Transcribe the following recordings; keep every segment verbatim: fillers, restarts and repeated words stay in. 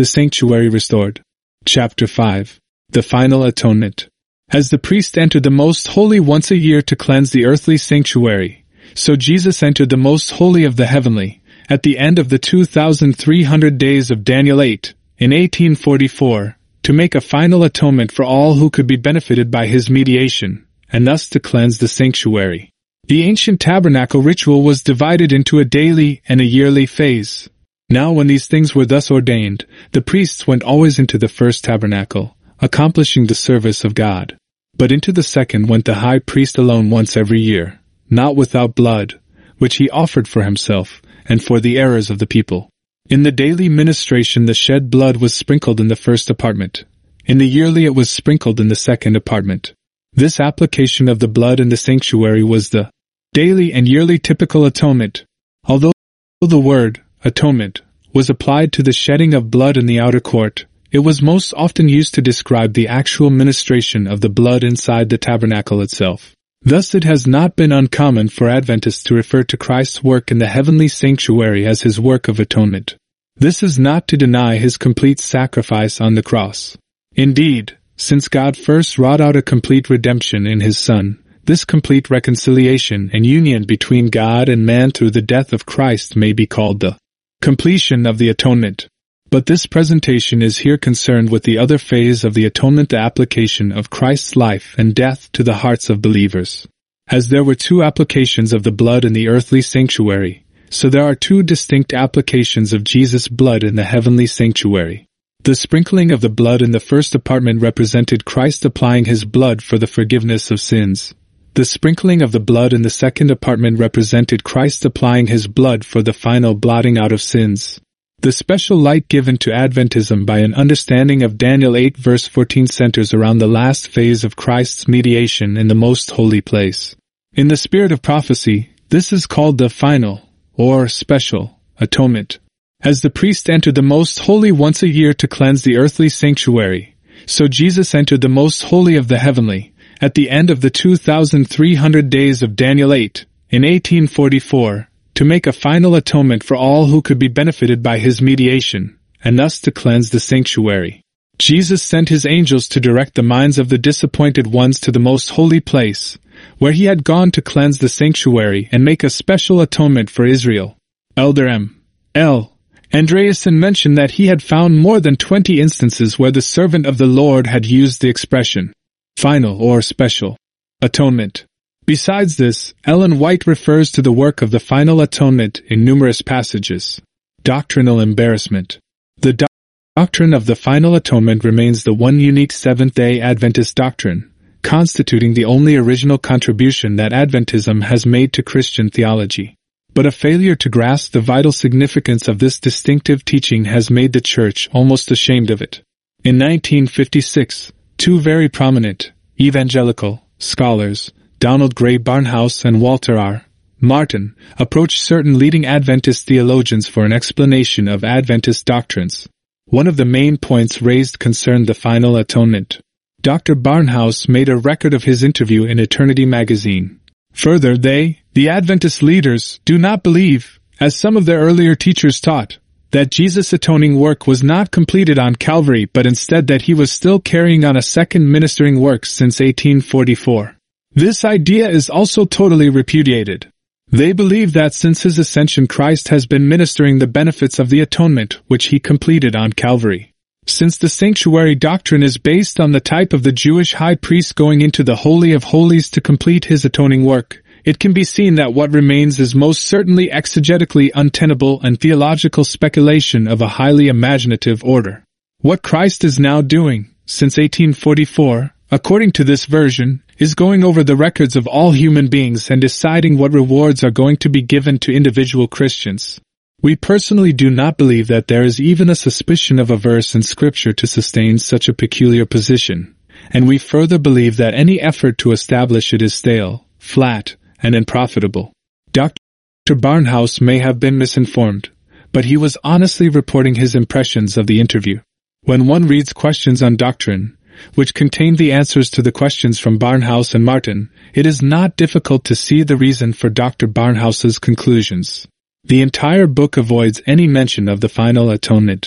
The Sanctuary Restored. Chapter five. The Final Atonement. As the priest entered the Most Holy once a year to cleanse the earthly sanctuary, so Jesus entered the Most Holy of the heavenly, at the end of the two thousand three hundred days of Daniel eight, in eighteen forty-four, to make a final atonement for all who could be benefited by his mediation, and thus to cleanse the sanctuary. The ancient tabernacle ritual was divided into a daily and a yearly phase. Now when these things were thus ordained, the priests went always into the first tabernacle, accomplishing the service of God. But into the second went the high priest alone once every year, not without blood, which he offered for himself, and for the errors of the people. In the daily ministration the shed blood was sprinkled in the first apartment. In the yearly it was sprinkled in the second apartment. This application of the blood in the sanctuary was the daily and yearly typical atonement. Although the word atonement was applied to the shedding of blood in the outer court, it was most often used to describe the actual ministration of the blood inside the tabernacle itself. Thus it has not been uncommon for Adventists to refer to Christ's work in the heavenly sanctuary as his work of atonement. This is not to deny his complete sacrifice on the cross. Indeed, since God first wrought out a complete redemption in his Son, this complete reconciliation and union between God and man through the death of Christ may be called the completion of the atonement. But this presentation is here concerned with the other phase of the atonement, the application of Christ's life and death to the hearts of believers. As there were two applications of the blood in the earthly sanctuary, so there are two distinct applications of Jesus' blood in the heavenly sanctuary. The sprinkling of the blood in the first apartment represented Christ applying his blood for the forgiveness of sins. The sprinkling of the blood in the second apartment represented Christ applying his blood for the final blotting out of sins. The special light given to Adventism by an understanding of Daniel eight verse fourteen centers around the last phase of Christ's mediation in the most holy place. In the spirit of prophecy, this is called the final, or special, atonement. As the priest entered the most holy once a year to cleanse the earthly sanctuary, so Jesus entered the most holy of the heavenly, at the end of the two thousand three hundred days of Daniel eight, in eighteen forty-four, to make a final atonement for all who could be benefited by his mediation, and thus to cleanse the sanctuary. Jesus sent his angels to direct the minds of the disappointed ones to the most holy place, where he had gone to cleanse the sanctuary and make a special atonement for Israel. Elder M. L. Andreasen mentioned that he had found more than twenty instances where the servant of the Lord had used the expression, final or special atonement. Besides this, Ellen White refers to the work of the final atonement in numerous passages. Doctrinal embarrassment. The do- doctrine of the final atonement remains the one unique Seventh-day Adventist doctrine, constituting the only original contribution that Adventism has made to Christian theology. But a failure to grasp the vital significance of this distinctive teaching has made the Church almost ashamed of it. In nineteen fifty-six, two very prominent evangelical scholars, Donald Gray Barnhouse and Walter R. Martin, approached certain leading Adventist theologians for an explanation of Adventist doctrines. One of the main points raised concerned the final atonement. Doctor Barnhouse made a record of his interview in Eternity magazine. Further, they, the Adventist leaders, do not believe, as some of their earlier teachers taught, that Jesus' atoning work was not completed on Calvary but instead that he was still carrying on a second ministering work since eighteen forty-four. This idea is also totally repudiated. They believe that since his ascension Christ has been ministering the benefits of the atonement which he completed on Calvary. Since the sanctuary doctrine is based on the type of the Jewish high priest going into the Holy of Holies to complete his atoning work, it can be seen that what remains is most certainly exegetically untenable and theological speculation of a highly imaginative order. What Christ is now doing, since eighteen forty-four, according to this version, is going over the records of all human beings and deciding what rewards are going to be given to individual Christians. We personally do not believe that there is even a suspicion of a verse in Scripture to sustain such a peculiar position, and we further believe that any effort to establish it is stale, flat, and unprofitable. Doctor Barnhouse may have been misinformed, but he was honestly reporting his impressions of the interview. When one reads Questions on Doctrine, which contained the answers to the questions from Barnhouse and Martin, it is not difficult to see the reason for Doctor Barnhouse's conclusions. The entire book avoids any mention of the final atonement.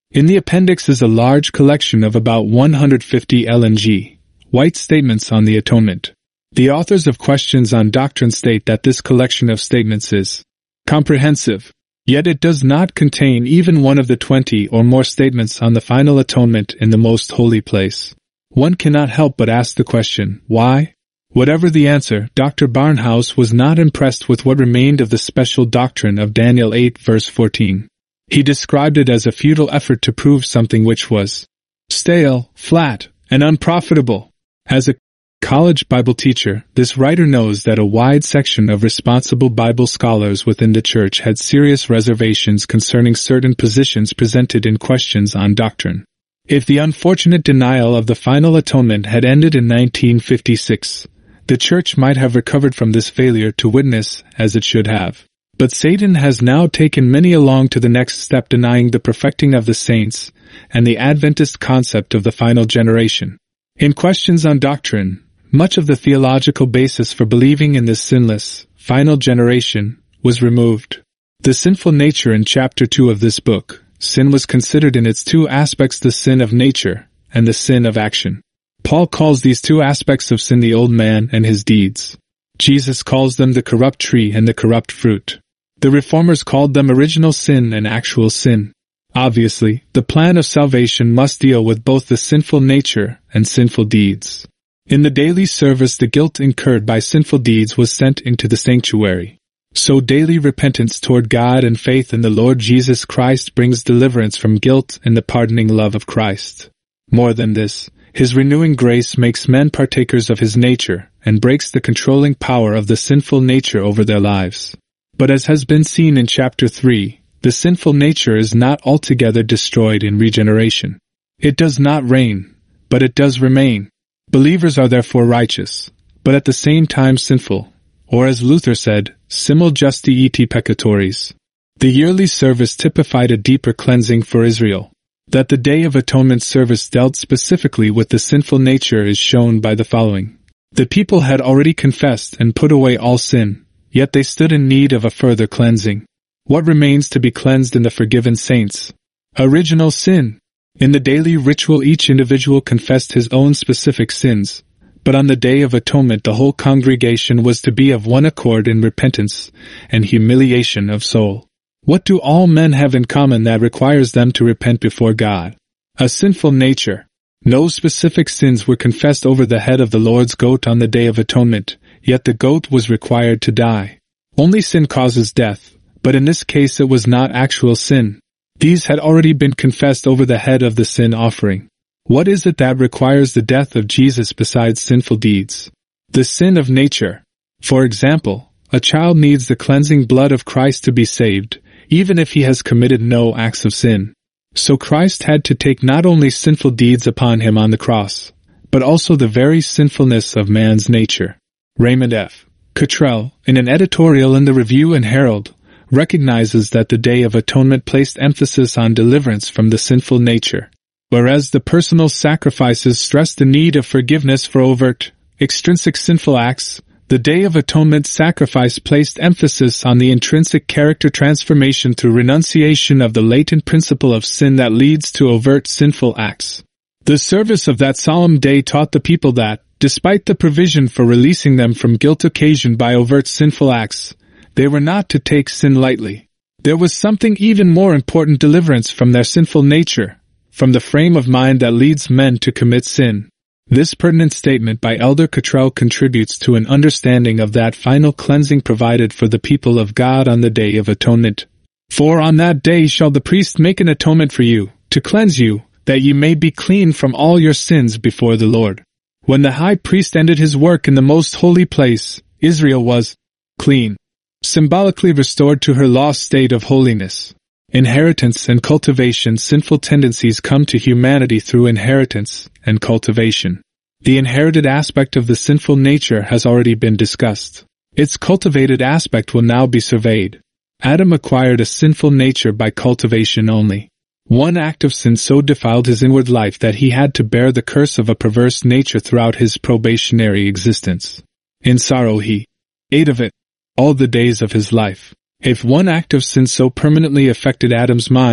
In the appendix is a large collection of about one hundred fifty Ellen G. White statements on the atonement. The authors of Questions on Doctrine state that this collection of statements is comprehensive, yet it does not contain even one of the twenty or more statements on the final atonement in the most holy place. One cannot help but ask the question, why? Whatever the answer, Doctor Barnhouse was not impressed with what remained of the special doctrine of Daniel eight verse fourteen. He described it as a futile effort to prove something which was stale, flat, and unprofitable. As a college Bible teacher, this writer knows that a wide section of responsible Bible scholars within the church had serious reservations concerning certain positions presented in Questions on Doctrine. If the unfortunate denial of the final atonement had ended in nineteen fifty-six, the church might have recovered from this failure to witness as it should have. But Satan has now taken many along to the next step, denying the perfecting of the saints and the Adventist concept of the final generation. In Questions on Doctrine, much of the theological basis for believing in this sinless, final generation was removed. The sinful nature in chapter two of this book, sin was considered in its two aspects, the sin of nature and the sin of action. Paul calls these two aspects of sin the old man and his deeds. Jesus calls them the corrupt tree and the corrupt fruit. The Reformers called them original sin and actual sin. Obviously, the plan of salvation must deal with both the sinful nature and sinful deeds. In the daily service, the guilt incurred by sinful deeds was sent into the sanctuary. So daily repentance toward God and faith in the Lord Jesus Christ brings deliverance from guilt and the pardoning love of Christ. More than this, His renewing grace makes men partakers of His nature and breaks the controlling power of the sinful nature over their lives. But as has been seen in chapter three, the sinful nature is not altogether destroyed in regeneration. It does not reign, but it does remain. Believers are therefore righteous, but at the same time sinful, or as Luther said, simul justi et peccatoris. The yearly service typified a deeper cleansing for Israel. That the Day of Atonement service dealt specifically with the sinful nature is shown by the following. The people had already confessed and put away all sin, yet they stood in need of a further cleansing. What remains to be cleansed in the forgiven saints? Original sin. In the daily ritual each individual confessed his own specific sins, but on the Day of Atonement the whole congregation was to be of one accord in repentance and humiliation of soul. What do all men have in common that requires them to repent before God? A sinful nature. No specific sins were confessed over the head of the Lord's goat on the Day of Atonement, yet the goat was required to die. Only sin causes death, but in this case it was not actual sin. These had already been confessed over the head of the sin offering. What is it that requires the death of Jesus besides sinful deeds? The sin of nature. For example, a child needs the cleansing blood of Christ to be saved, even if he has committed no acts of sin. So Christ had to take not only sinful deeds upon him on the cross, but also the very sinfulness of man's nature. Raymond F. Cottrell, in an editorial in the Review and Herald, recognizes that the Day of Atonement placed emphasis on deliverance from the sinful nature, whereas the personal sacrifices stressed the need of forgiveness for overt, extrinsic sinful acts. The Day of Atonement sacrifice placed emphasis on the intrinsic character transformation through renunciation of the latent principle of sin that leads to overt sinful acts. The service of that solemn day taught the people that, despite the provision for releasing them from guilt occasioned by overt sinful acts, they were not to take sin lightly. There was something even more important: deliverance from their sinful nature, from the frame of mind that leads men to commit sin. This pertinent statement by Elder Cottrell contributes to an understanding of that final cleansing provided for the people of God on the Day of Atonement. For on that day shall the priest make an atonement for you, to cleanse you, that ye may be clean from all your sins before the Lord. When the high priest ended his work in the most holy place, Israel was clean, symbolically restored to her lost state of holiness. Inheritance and cultivation. Sinful tendencies come to humanity through inheritance and cultivation. The inherited aspect of the sinful nature has already been discussed. Its cultivated aspect will now be surveyed. Adam acquired a sinful nature by cultivation only. One act of sin so defiled his inward life that he had to bear the curse of a perverse nature throughout his probationary existence. In sorrow he ate of it all the days of his life. If one act of sin so permanently affected Adam's mind,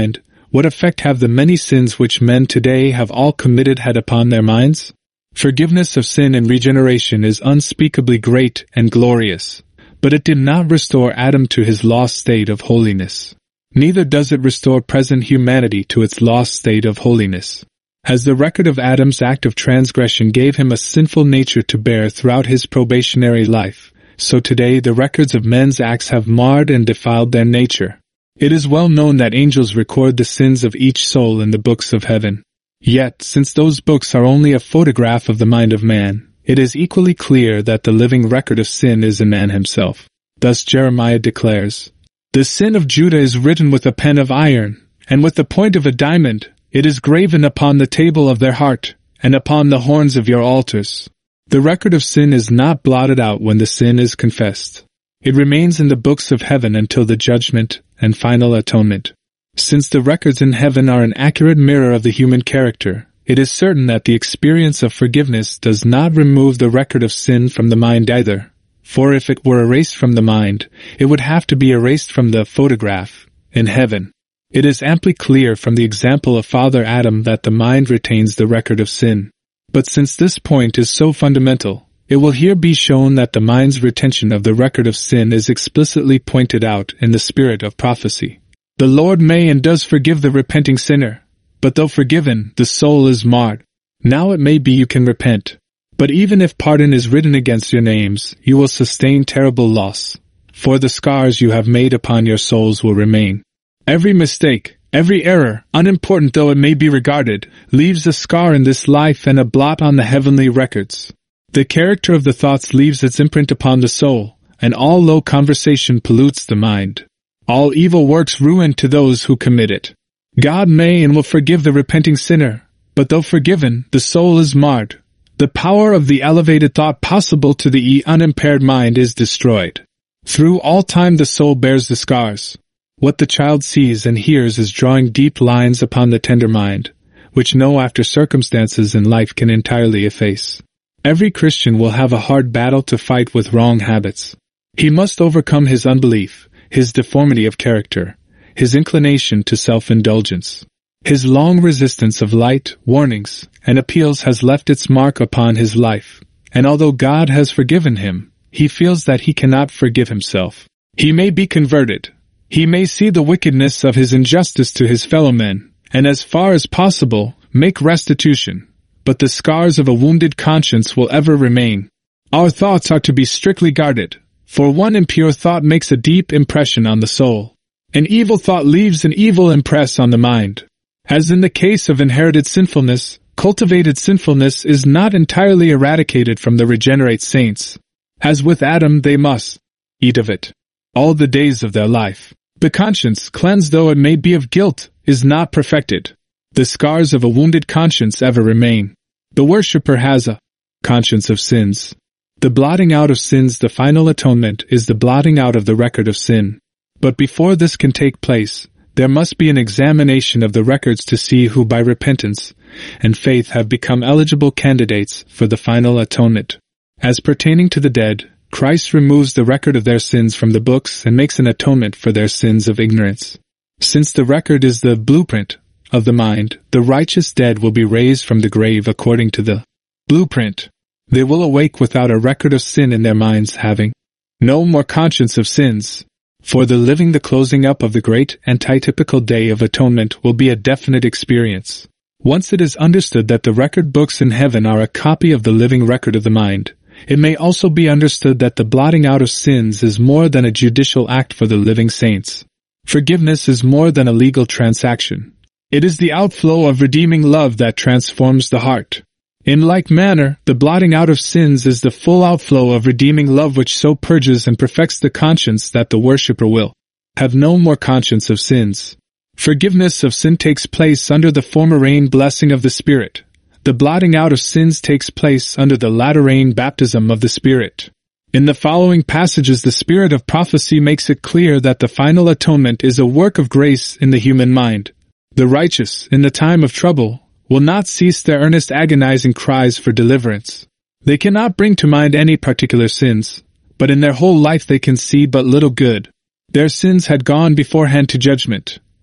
what effect have the many sins which men today have all committed had upon their minds? Forgiveness of sin and regeneration is unspeakably great and glorious, but it did not restore Adam to his lost state of holiness. Neither does it restore present humanity to its lost state of holiness. As the record of Adam's act of transgression gave him a sinful nature to bear throughout his probationary life, so today the records of men's acts have marred and defiled their nature. It is well known that angels record the sins of each soul in the books of heaven. Yet, since those books are only a photograph of the mind of man, it is equally clear that the living record of sin is in man himself. Thus Jeremiah declares, "The sin of Judah is written with a pen of iron, and with the point of a diamond. It is graven upon the table of their heart, and upon the horns of your altars." The record of sin is not blotted out when the sin is confessed. It remains in the books of heaven until the judgment and final atonement. Since the records in heaven are an accurate mirror of the human character, it is certain that the experience of forgiveness does not remove the record of sin from the mind either. For if it were erased from the mind, it would have to be erased from the photograph in heaven. It is amply clear from the example of Father Adam that the mind retains the record of sin. But since this point is so fundamental, it will here be shown that the mind's retention of the record of sin is explicitly pointed out in the spirit of prophecy. The Lord may and does forgive the repenting sinner, but though forgiven, the soul is marred. Now it may be you can repent, but even if pardon is written against your names, you will sustain terrible loss, for the scars you have made upon your souls will remain. Every mistake, every error, unimportant though it may be regarded, leaves a scar in this life and a blot on the heavenly records. The character of the thoughts leaves its imprint upon the soul, and all low conversation pollutes the mind. All evil works ruin to those who commit it. God may and will forgive the repenting sinner, but though forgiven, the soul is marred. The power of the elevated thought possible to the unimpaired mind is destroyed. Through all time the soul bears the scars. What the child sees and hears is drawing deep lines upon the tender mind, which no after circumstances in life can entirely efface. Every Christian will have a hard battle to fight with wrong habits. He must overcome his unbelief, his deformity of character, his inclination to self-indulgence. His long resistance of light, warnings, and appeals has left its mark upon his life, and although God has forgiven him, he feels that he cannot forgive himself. He may be converted. He may see the wickedness of his injustice to his fellow men, and as far as possible, make restitution. But the scars of a wounded conscience will ever remain. Our thoughts are to be strictly guarded, for one impure thought makes a deep impression on the soul. An evil thought leaves an evil impress on the mind. As in the case of inherited sinfulness, cultivated sinfulness is not entirely eradicated from the regenerate saints. As with Adam, they must eat of it all the days of their life. The conscience, cleansed though it may be of guilt, is not perfected. The scars of a wounded conscience ever remain. The worshipper has a conscience of sins. The blotting out of sins, the final atonement, is the blotting out of the record of sin. But before this can take place, there must be an examination of the records to see who by repentance and faith have become eligible candidates for the final atonement. As pertaining to the dead, Christ removes the record of their sins from the books and makes an atonement for their sins of ignorance. Since the record is the blueprint of the mind, the righteous dead will be raised from the grave according to the blueprint. They will awake without a record of sin in their minds, having no more conscience of sins. For the living, the closing up of the great antitypical day of atonement will be a definite experience. Once it is understood that the record books in heaven are a copy of the living record of the mind, it may also be understood that the blotting out of sins is more than a judicial act for the living saints. Forgiveness is more than a legal transaction. It is the outflow of redeeming love that transforms the heart. In like manner, the blotting out of sins is the full outflow of redeeming love which so purges and perfects the conscience that the worshipper will have no more conscience of sins. Forgiveness of sin takes place under the former rain blessing of the Spirit. The blotting out of sins takes place under the latter rain baptism of the Spirit. In the following passages, the spirit of prophecy makes it clear that the final atonement is a work of grace in the human mind. The righteous, in the time of trouble, will not cease their earnest agonizing cries for deliverance. They cannot bring to mind any particular sins, but in their whole life they can see but little good. Their sins had gone beforehand to judgment,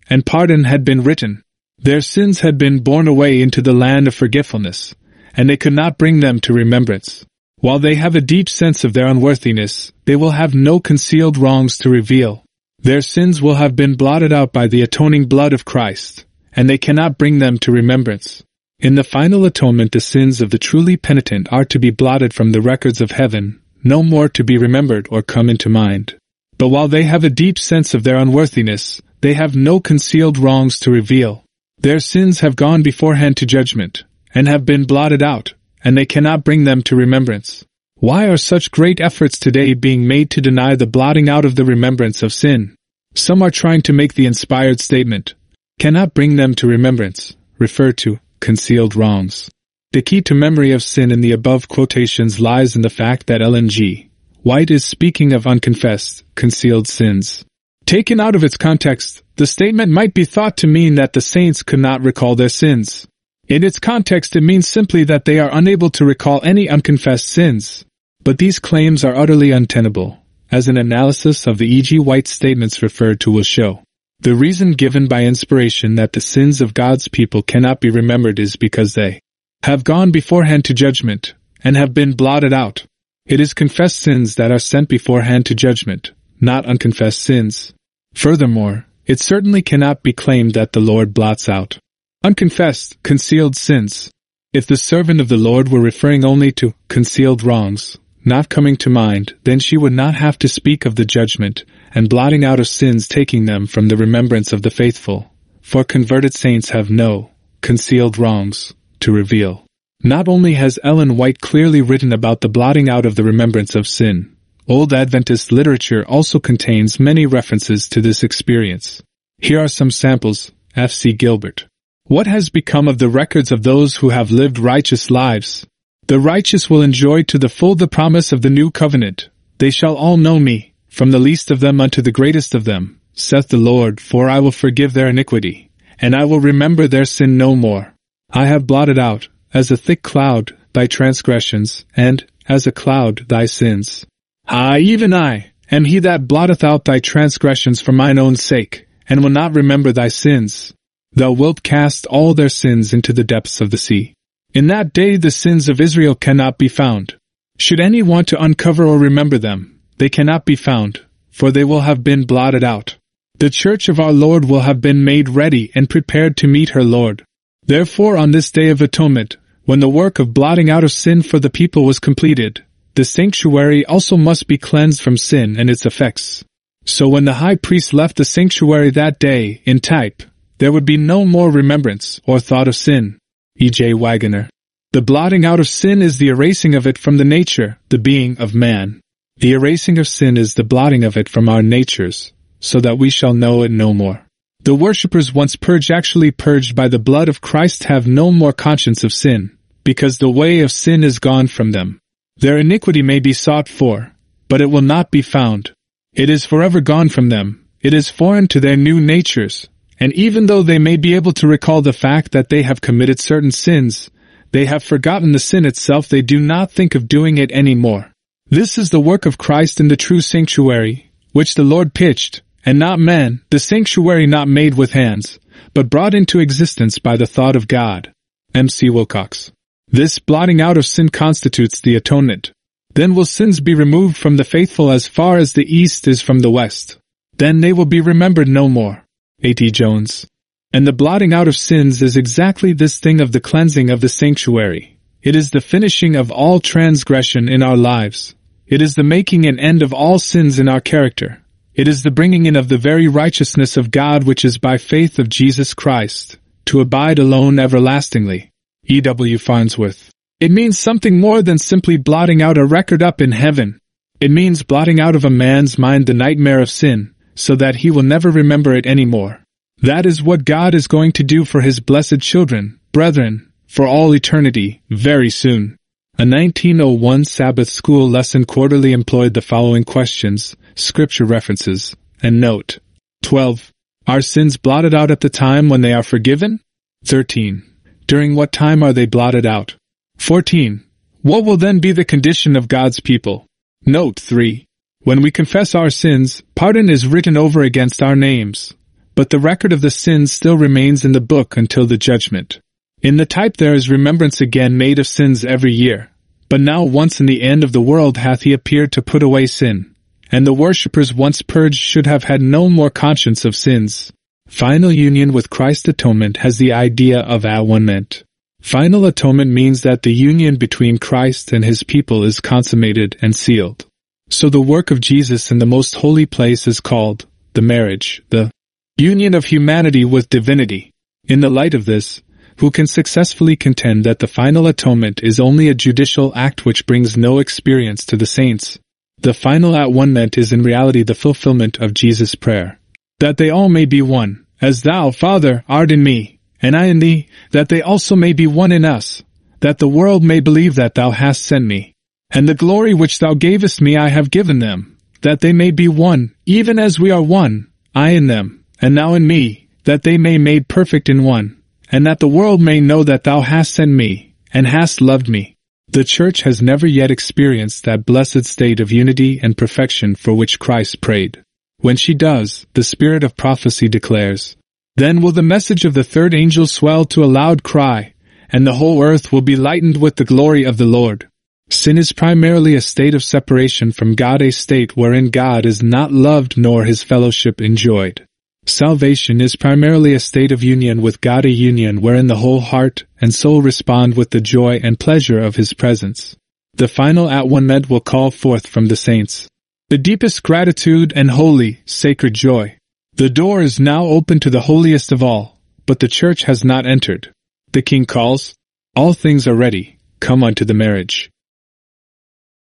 and pardon had been written. Their sins had been borne away into the land of forgetfulness, and they could not bring them to remembrance. While they have a deep sense of their unworthiness, they will have no concealed wrongs to reveal. Their sins will have been blotted out by the atoning blood of Christ, and they cannot bring them to remembrance. In the final atonement, the sins of the truly penitent are to be blotted from the records of heaven, no more to be remembered or come into mind. But while they have a deep sense of their unworthiness, they have no concealed wrongs to reveal. Their sins have gone beforehand to judgment, and have been blotted out, and they cannot bring them to remembrance. Why are such great efforts today being made to deny the blotting out of the remembrance of sin? Some are trying to make the inspired statement, cannot bring them to remembrance, refer to concealed wrongs. The key to memory of sin in the above quotations lies in the fact that Ellen G. White is speaking of unconfessed, concealed sins. Taken out of its context, the statement might be thought to mean that the saints could not recall their sins. In its context, it means simply that they are unable to recall any unconfessed sins. But these claims are utterly untenable, as an analysis of the E G White statements referred to will show. The reason given by inspiration that the sins of God's people cannot be remembered is because they have gone beforehand to judgment, and have been blotted out. It is confessed sins that are sent beforehand to judgment, not unconfessed sins. Furthermore, it certainly cannot be claimed that the Lord blots out unconfessed, concealed sins. If the servant of the Lord were referring only to concealed wrongs, not coming to mind, then she would not have to speak of the judgment and blotting out of sins, taking them from the remembrance of the faithful. For converted saints have no concealed wrongs to reveal. Not only has Ellen White clearly written about the blotting out of the remembrance of sin, Old Adventist literature also contains many references to this experience. Here are some samples. F C Gilbert. What has become of the records of those who have lived righteous lives? The righteous will enjoy to the full the promise of the new covenant. They shall all know me, from the least of them unto the greatest of them, saith the Lord, for I will forgive their iniquity, and I will remember their sin no more. I have blotted out, as a thick cloud, thy transgressions, and, as a cloud, thy sins. I, even I, am he that blotteth out thy transgressions for mine own sake, and will not remember thy sins. Thou wilt cast all their sins into the depths of the sea. In that day the sins of Israel cannot be found. Should any want to uncover or remember them, they cannot be found, for they will have been blotted out. The church of our Lord will have been made ready and prepared to meet her Lord. Therefore, on this day of atonement, when the work of blotting out of sin for the people was completed, the sanctuary also must be cleansed from sin and its effects. So when the high priest left the sanctuary that day, in type, there would be no more remembrance or thought of sin. E J Waggoner. The blotting out of sin is the erasing of it from the nature, the being of man. The erasing of sin is the blotting of it from our natures, so that we shall know it no more. The worshippers once purged, actually purged by the blood of Christ, have no more conscience of sin, because the way of sin is gone from them. Their iniquity may be sought for, but it will not be found. It is forever gone from them. It is foreign to their new natures. And even though they may be able to recall the fact that they have committed certain sins, they have forgotten the sin itself. They do not think of doing it any more. This is the work of Christ in the true sanctuary, which the Lord pitched, and not man, the sanctuary not made with hands, but brought into existence by the thought of God. M C Wilcox. This blotting out of sin constitutes the atonement. Then will sins be removed from the faithful as far as the east is from the west. Then they will be remembered no more. A T Jones. And the blotting out of sins is exactly this thing of the cleansing of the sanctuary. It is the finishing of all transgression in our lives. It is the making an end of all sins in our character. It is the bringing in of the very righteousness of God which is by faith of Jesus Christ, to abide alone everlastingly. E W Farnsworth. It means something more than simply blotting out a record up in heaven. It means blotting out of a man's mind the nightmare of sin, so that he will never remember it anymore. That is what God is going to do for his blessed children, brethren, for all eternity, very soon. A nineteen oh one Sabbath School lesson quarterly employed the following questions, scripture references, and note. twelve. Are sins blotted out at the time when they are forgiven? thirteen. During what time are they blotted out? fourteen. What will then be the condition of God's people? Note three. When we confess our sins, pardon is written over against our names. but the record of the sins still remains in the book until the judgment. In the type there is remembrance again made of sins every year. But now once in the end of the world hath he appeared to put away sin, and the worshippers once purged should have had no more conscience of sins. Final union with Christ's atonement has the idea of at-one-ment. Final atonement means that the union between Christ and his people is consummated and sealed. So the work of Jesus in the most holy place is called the marriage, the union of humanity with divinity. In the light of this, who can successfully contend that the final atonement is only a judicial act which brings no experience to the saints? The final at-one-ment is in reality the fulfillment of Jesus' prayer, that they all may be one, as thou, Father, art in me, and I in thee, that they also may be one in us, that the world may believe that thou hast sent me. And the glory which thou gavest me I have given them, that they may be one, even as we are one, I in them, and thou in me, that they may be made perfect in one, and that the world may know that thou hast sent me, and hast loved me. The Church has never yet experienced that blessed state of unity and perfection for which Christ prayed. When she does, the spirit of prophecy declares, then will the message of the third angel swell to a loud cry, and the whole earth will be lightened with the glory of the Lord. Sin is primarily a state of separation from God, a state wherein God is not loved nor his fellowship enjoyed. Salvation is primarily a state of union with God, a union wherein the whole heart and soul respond with the joy and pleasure of his presence. The final at-one-ment will call forth from the saints the deepest gratitude and holy, sacred joy. The door is now open to the holiest of all, but the Church has not entered. The King calls, all things are ready, come unto the marriage.